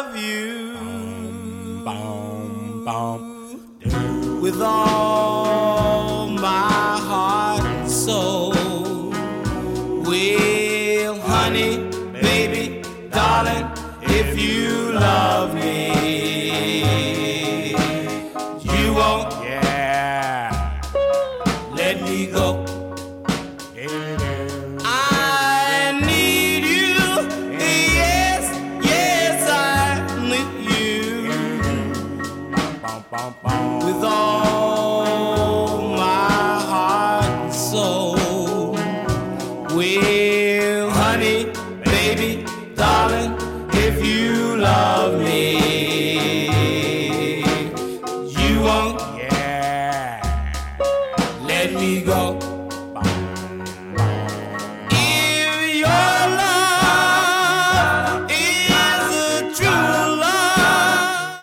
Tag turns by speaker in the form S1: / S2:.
S1: love you with all my heart and soul. Well, honey, baby, darling, if you love me, you won't let me go. I need you, yes, yes, I need you with all my heart and soul. Well, honey, baby, darling,